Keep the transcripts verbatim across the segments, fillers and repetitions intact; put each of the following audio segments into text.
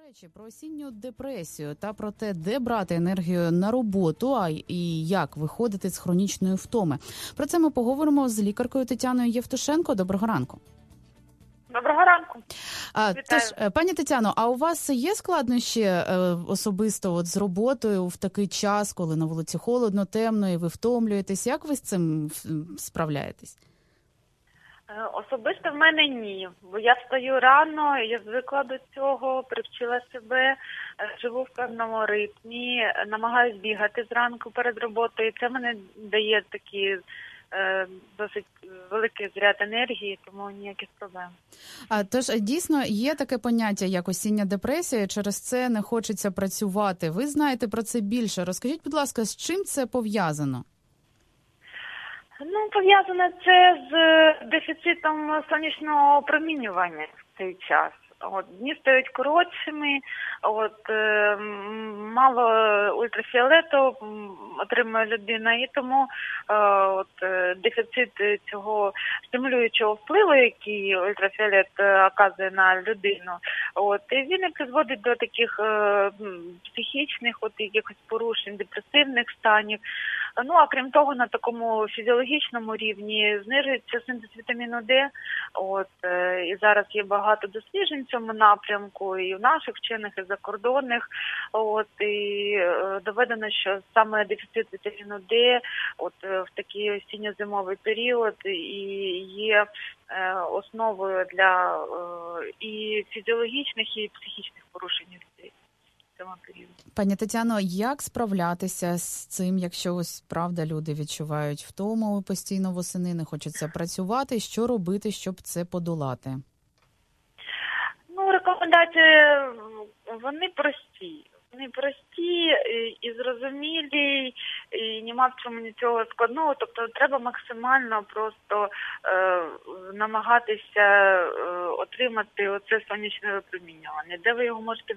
речі, про осінню депресію та про те, де брати енергію на роботу, а і як виходити з хронічної втоми. Про це ми поговоримо з лікаркою Тетяною Євтушенко. Доброго ранку. Доброго ранку. А, теж, пані Тетяно, а у вас є складнощі е, особисто от, з роботою в такий час, коли на вулиці холодно, темно і ви втомлюєтесь? Як ви з цим справляєтесь? Особисто в мене ні, бо я встаю рано, я звикла до цього, привчила себе, живу в певному ритмі, намагаюсь бігати зранку перед роботою. Це мене дає такий е, досить великий заряд енергії, тому ніяких проблем. А тож дійсно є таке поняття, як осіння депресія, через це не хочеться працювати. Ви знаєте про це більше. Розкажіть, будь ласка, з чим це пов'язано? Ну, пов'язане це з дефіцитом сонячного опромінювання в цей час. От, дні стають коротшими, от, е, мало ультрафіолету отримує людина, і тому е, от, е, дефіцит цього стимулюючого впливу, який ультрафіолет е, оказує на людину, от, і він і призводить до таких е, психічних от, якихось порушень, депресивних станів. Ну, а крім того, на такому фізіологічному рівні знижується синтез вітаміну Д. От, е, і зараз є багато досліджень в цьому напрямку, і в наших вчених, і закордонних. От, і е, доведено, що саме дефіцит вітаміну Д от, е, в такий осінньо-зимовий період і є е, основою для е, і фізіологічних, і психічних порушень людей. Пані Тетяно, як справлятися з цим, якщо ось правда люди відчувають втому постійно восени, не хочеться працювати, що робити, щоб це подолати? Ну, рекомендації, вони прості. Вони прості і зрозумілі, і нема в цьому нічого складного. Тобто треба максимально просто е, намагатися е, отримати оце сонячне випромінювання. Де ви його можете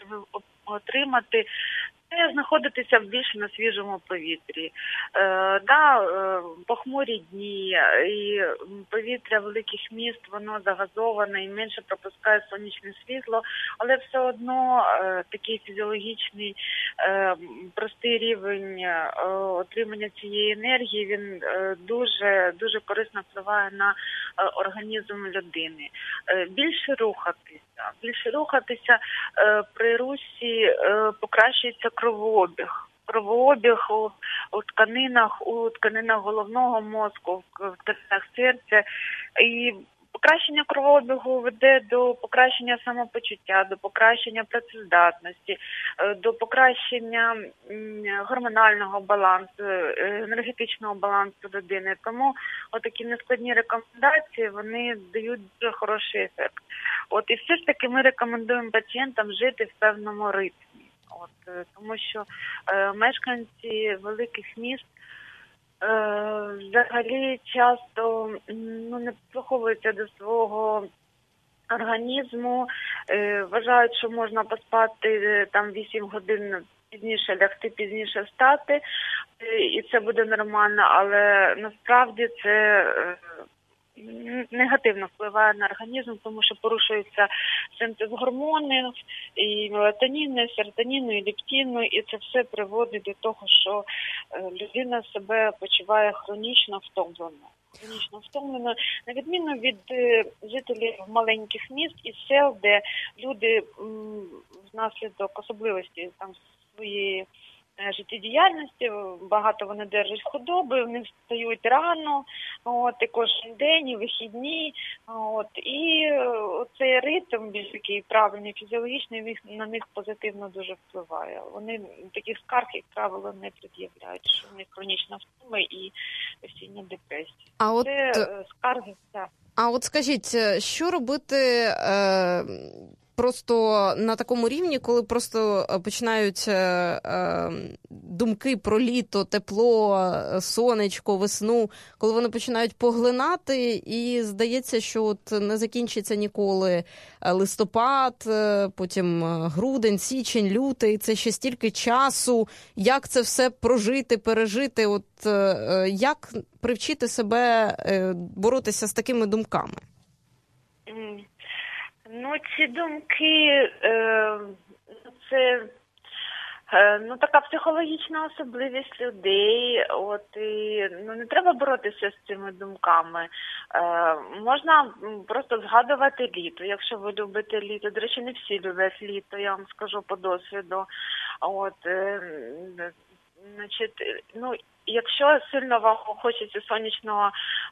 отримати? Це знаходитися більше на свіжому повітрі. Е, да, е, похмурі дні і повітря великих міст, воно загазоване і менше пропускає сонячне світло, але все одно е, такий фізіологічний е, простий рівень е, отримання цієї енергії, він е, дуже, дуже корисно впливає на е, організм людини. Е, більше рухатися, більше рухатися е, при русі е, покращується кровообіг. Кровообіг у, у тканинах, у тканинах головного мозку, в тканинах серця. І покращення кровообігу веде до покращення самопочуття, до покращення працездатності, до покращення гормонального балансу, енергетичного балансу людини. Тому отакі нескладні рекомендації, вони дають дуже хороший ефект. От, і все ж таки ми рекомендуємо пацієнтам жити в певному ритмі. От, тому що е, мешканці великих міст е, взагалі часто ну, не прислуховуються до свого організму, е, вважають, що можна поспати е, там вісім годин, пізніше лягти, пізніше встати, е, і це буде нормально, але насправді це е, негативно впливає на організм, тому що порушується синтез гормонів, і мелатоніну, і серотоніну, і лептину, і це все приводить до того, що людина себе почуває хронічно втомлено. Хронічно втомлено, на відміну від жителів маленьких міст і сел, де люди внаслідок особливості там своєї життєдіяльності, багато вони держать худоби, вони встають рано, от, і кожен день, і вихідні, от, і цей ритм, більш такий правильний, фізіологічний, на них позитивно дуже впливає. Вони таких скарг, як правило, не пред'являють, що в них хронічна втома і осіння депресія. А от... Це скарги, так. А от скажіть, що робити... Е... Просто на такому рівні, коли просто починають е, думки про літо, тепло, сонечко, весну, коли вони починають поглинати, і здається, що от не закінчиться ніколи листопад, потім грудень, січень, лютий, це ще стільки часу, як це все прожити, пережити, от е, як привчити себе е, боротися з такими думками? Ну, ці думки, е, ну, така психологічна особливість людей. От, і, ну, не треба боротися з цими думками. Е, можна просто згадувати літо, якщо ви любите літо. До речі, не всі люблять літо, я вам скажу по досвіду. От, е, значить, ну, якщо сильно вам хочеться сонячного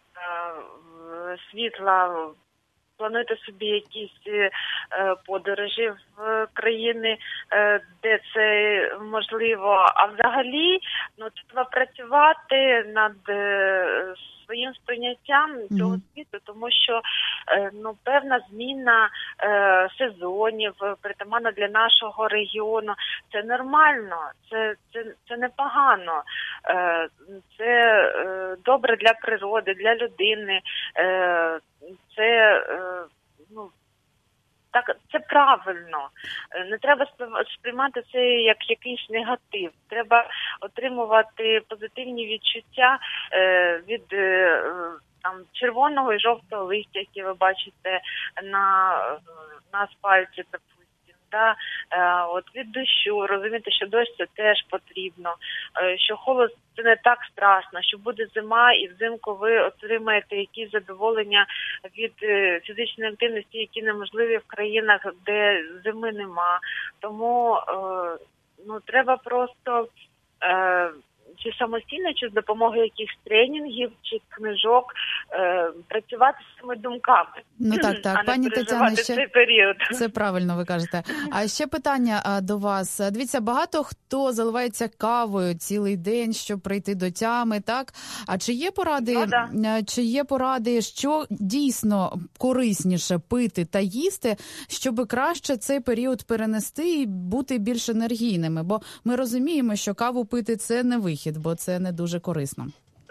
е, світла, плануйте собі якісь е, подорожі в країни, е, де це можливо. А взагалі, ну, треба працювати над е, своїм сприйняттям цього mm-hmm. світу, тому що е, ну, певна зміна е, сезонів притаманна для нашого регіону. Це нормально, це, це, це непогано. Е, це е, добре для природи, для людини. Е, це, е, ну, так, це правильно. Не треба сприймати це як якийсь негатив. Треба отримувати позитивні відчуття е, від е, там, червоного і жовтого листя, які ви бачите на, на асфальті, допустим. Да? Е, от від дощу, розумієте, що дощ це теж потрібно, е, що холод це не так страшно, що буде зима і взимку ви отримаєте якісь задоволення від е, фізичної активності, які неможливі в країнах, де зими нема. Тому е, ну, треба просто е, чи самостійно, чи з допомогою якихось тренінгів, чи книжок е, працювати з цими думками. Ну так, так. А не Пані Тетяно, ще... цей період. Це правильно ви кажете. А ще питання а, до вас. Дивіться, багато хто заливається кавою цілий день, щоб прийти до тями, так? А чи є поради, ну, да. чи є поради, що дійсно корисніше пити та їсти, щоб краще цей період перенести і бути більш енергійними? Бо ми розуміємо, що каву пити – це не вихід, бо це не дуже корисно.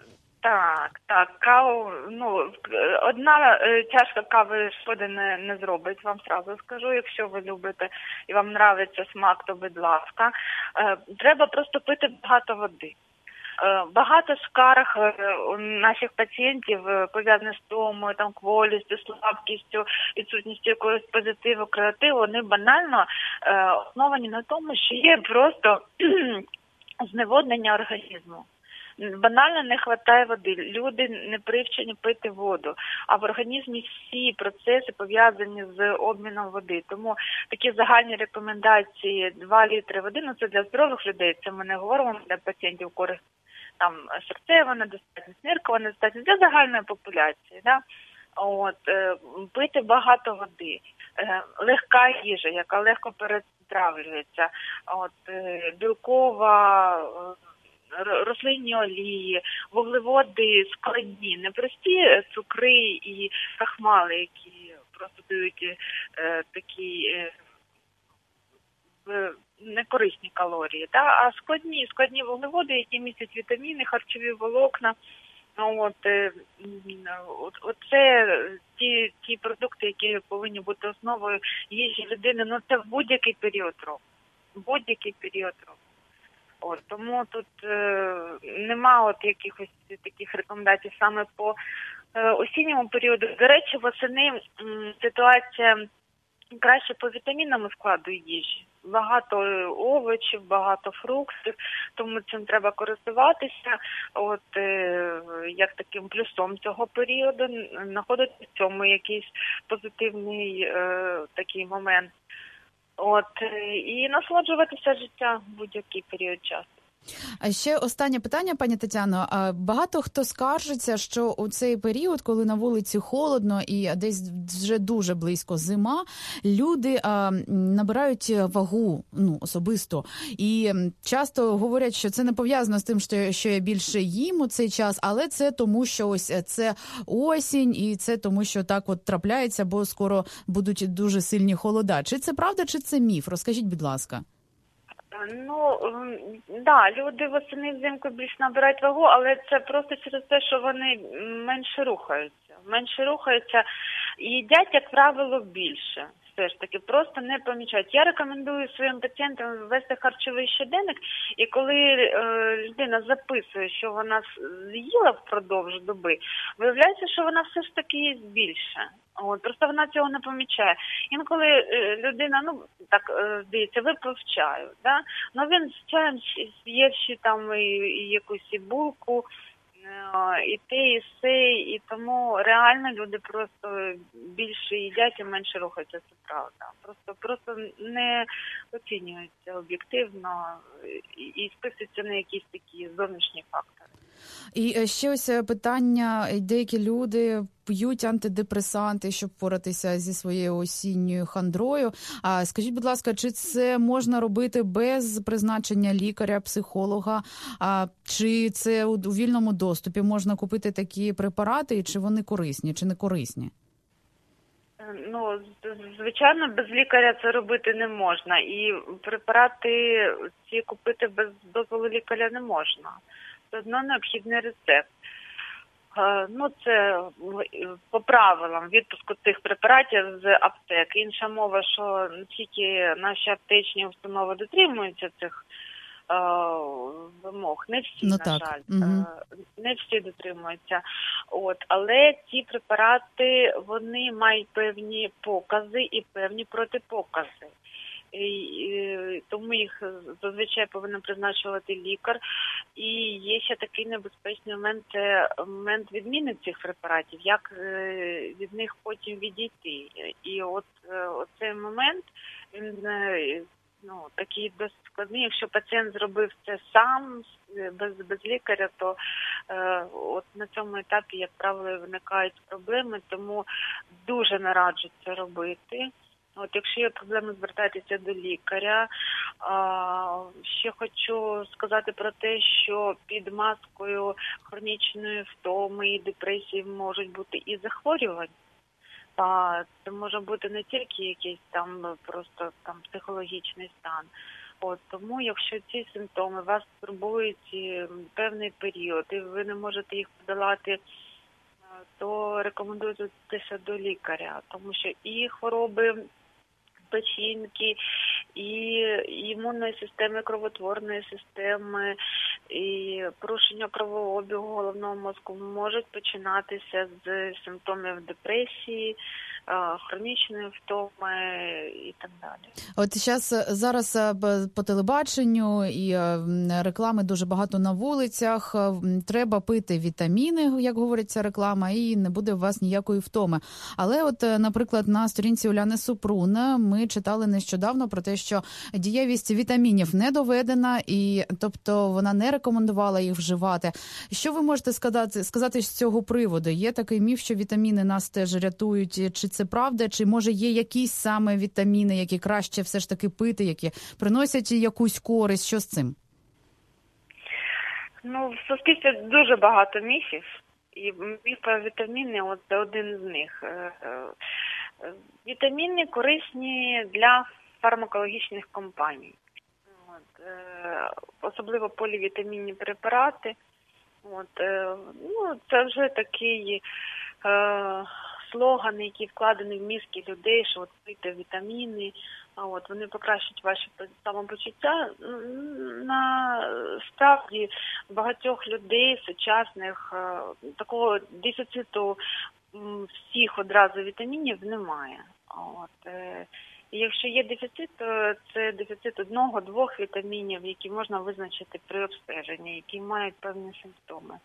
Так, так, каву, ну, одна е, чашка кави шкоди не, не зробить, вам сразу скажу, якщо ви любите і вам нравиться смак, то будь ласка. Е, треба просто пити багато води. Е, багато скарг е, у наших пацієнтів е, пов'язаних з томою, там, кволістю, слабкістю, відсутністю якогось позитиву, креативу, вони банально е, основані на тому, що є просто зневоднення організму. Банально не вистачає води. Люди не привчені пити воду. А в організмі всі процеси пов'язані з обміном води. Тому такі загальні рекомендації два літри води, ну це для здорових людей, це ми не говоримо для пацієнтів, у котрих там серцева недостатність, ниркова недостатність, для загальної популяції. Да? От, е, пити багато води. Е, легка їжа, яка легко перетравлюється. От, е, білкова, е, рослинні олії, вуглеводи складні, не прості цукри і крахмали, які просто дають е, такі е, некорисні калорії, да? А складні, складні вуглеводи, які містять вітаміни, харчові волокна. От, е, от, от це ті, ті продукти, які повинні бути основою їжі людини, ну це в будь-який період року. Будь-який період року. От, тому тут е, нема от якихось таких рекомендацій саме по е, осінньому періоду. До речі, восени м, ситуація краще по вітамінному складу їжі. Багато овочів, багато фруктів, тому цим треба користуватися. От е, як таким плюсом цього періоду знаходити в цьому якийсь позитивний е, такий момент. От, і насолоджуватися життя в будь-який період часу. А ще останнє питання, пані Тетяно. Багато хто скаржиться, що у цей період, коли на вулиці холодно і десь вже дуже близько зима, люди а, набирають вагу, ну, особисто. І часто говорять, що це не пов'язано з тим, що, що я більше їм у цей час, але це тому, що ось це осінь, і це тому, що так от трапляється, бо скоро будуть дуже сильні холода. Чи це правда, чи це міф? Розкажіть, будь ласка. Ну, да, люди восени взимку більш набирають вагу, але це просто через те, що вони менше рухаються. Менше рухаються і їдять, як правило, більше. все ж таки просто не помічають. Я рекомендую своїм пацієнтам ввести харчовий щоденник, і коли е, людина записує, що вона з'їла впродовж доби, виявляється, що вона все ж таки їсть більше. От, просто вона цього не помічає. Інколи е, людина, ну, так, е, здається, випив чаю, да? Ну, він з чаєм з'їв ще там і, і якусь і булку, і те, і все, і тому реально люди просто більше їдять і менше рухаються, це правда. Просто, просто не оцінюються об'єктивно і, і списуються на якісь такі зовнішні фактори. І ще ось питання, деякі люди п'ють антидепресанти, щоб впоратися зі своєю осінньою хандрою. А скажіть, будь ласка, чи це можна робити без призначення лікаря, психолога? А чи це у вільному доступі можна купити такі препарати, і чи вони корисні, чи не корисні? Ну, звичайно, без лікаря це робити не можна. І препарати ці купити без дозволу лікаря не можна. Все одно необхідний рецепт. Ну, це по правилам відпуску цих препаратів з аптек. Інша мова, що тільки наші аптечні установи дотримуються цих е, вимог. Не всі, ну, на так. жаль. Угу. Не всі дотримуються. От. Але ці препарати, вони мають певні покази і певні протипокази. І тому їх зазвичай повинен призначувати лікар. І є ще такий небезпечний момент, це момент відміни цих препаратів, як від них потім відійти. І от оцей момент, він ну, такий досить складний. Якщо пацієнт зробив це сам, без, без лікаря, то е, от на цьому етапі, як правило, виникають проблеми, тому дуже не раджу це робити. От, якщо є проблеми, звертайтеся до лікаря. А, ще хочу сказати про те, що під маскою хронічної втоми і депресії можуть бути і захворювання. А, це може бути не тільки якийсь там просто там психологічний стан. От, тому, якщо ці симптоми вас турбують певний період, і ви не можете їх подолати, то рекомендую звернутися до лікаря, тому що і хвороби печінки, і імунної системи, кровотворної системи, і порушення кровообігу головного мозку можуть починатися з симптомів депресії, хронічної втоми і так далі. От зараз, зараз по телебаченню і реклами дуже багато на вулицях. Треба пити вітаміни, як говориться реклама, і не буде у вас ніякої втоми. Але от, наприклад, на сторінці Уляни Супрун ми читали нещодавно про те, що дієвість вітамінів не доведена, і тобто вона не рекомендувала їх вживати. Що ви можете сказати, сказати з цього приводу? Є такий міф, що вітаміни нас теж рятують, чи це правда, чи може є якісь саме вітаміни, які краще все ж таки пити, які приносять якусь користь? Що з цим? Ну, в суспільстві дуже багато міфів, і міф про вітаміни – це один з них. Вітаміни корисні для фармакологічних компаній. От, особливо полівітамінні препарати. От, ну, це вже такий е, слоган, який вкладений в мізки людей, що от пийте вітаміни, а от вони покращать ваше самопочуття. Насправді багатьох людей сучасних такого дефіциту всіх одразу вітамінів немає. От, і якщо є дефіцит, то це дефіцит одного-двох вітамінів, які можна визначити при обстеженні, які мають певні симптоми.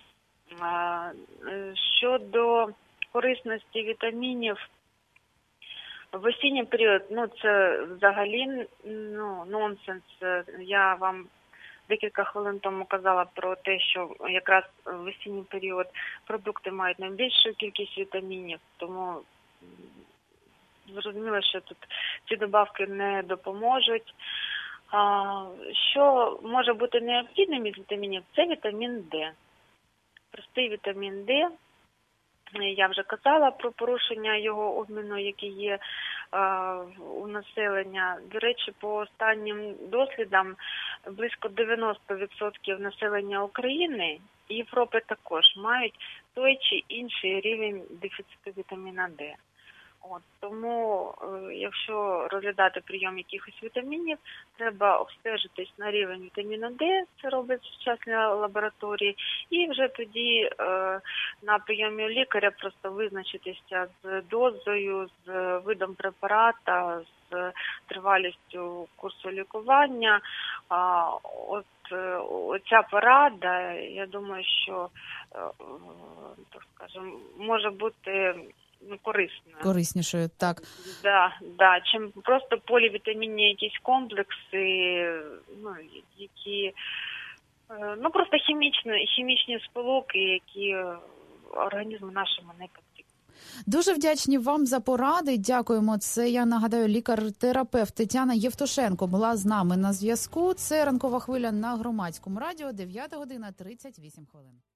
Щодо корисності вітамінів в осінній період, ну це взагалі ну, нонсенс. Я вам декілька хвилин тому казала про те, що якраз в осінній період продукти мають найбільшу кількість вітамінів, тому зрозуміло, що тут ці добавки не допоможуть. А, що може бути необхідним із вітамінів? Це вітамін Д. Простий вітамін Д. Я вже казала про порушення його обміну, які є а, у населення. До речі, по останнім дослідам близько дев'яносто відсотків населення України і Європи також мають той чи інший рівень дефіциту вітаміна Д. От, тому, е, якщо розглядати прийом якихось вітамінів, треба обстежитись на рівень вітаміну Д, це робить сучасні лабораторії, і вже тоді е, на прийомі у лікаря просто визначитися з дозою, з видом препарата, з тривалістю курсу лікування. А, от е, оця порада, я думаю, що, е, так скажемо, може бути корисною. Кориснішою, так. Да, да, чим просто полівітамінні якісь комплекси, ну, які, ну, просто хімічні, хімічні сполуки, які організму нашому не потрібні. Дуже вдячні вам за поради. Дякуємо. Це, я нагадаю, лікар-терапевт Тетяна Євтушенко була з нами на зв'язку. Це «Ранкова хвиля» на Громадському радіо, дев'ята година тридцять вісім хвилин.